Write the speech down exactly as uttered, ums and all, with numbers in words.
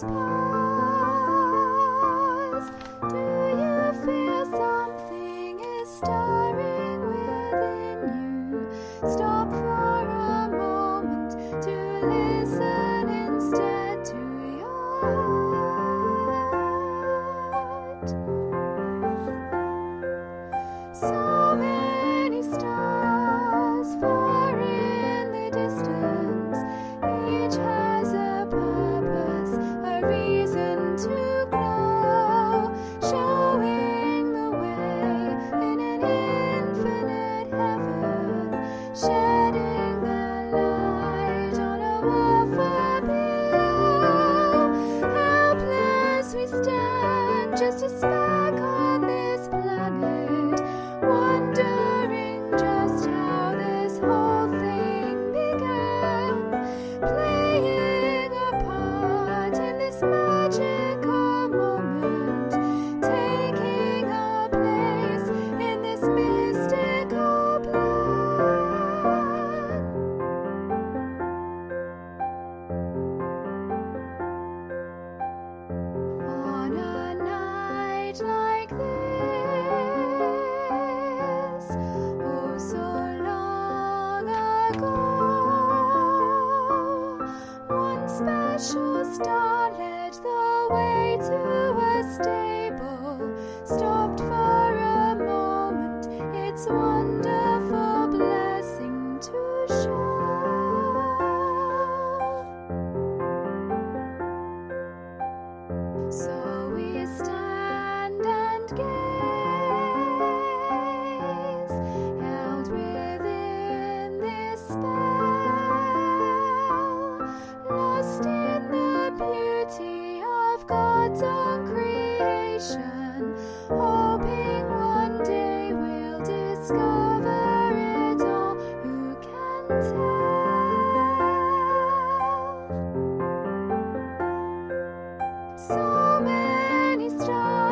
pause. Do you feel something is stirring within you? Stop for a moment to listen instead to your heart. So many stars far in the distance, each has a purpose, a reason to glow, showing the way in an infinite heaven, shedding their light on a world far below. Helpless we stand, just a speck on this planet, wondering just how this whole thing began, playing a part in this magical moment, taking a place in this mystical plan. On a night like this, oh so long ago, one special star led the way to a stable, stopped for a moment its wonderful blessing to show. So we stand and gaze, held within this spell, lost in the beauty of God's own creation, hoping one day we'll discover it all. Who can tell? So many stars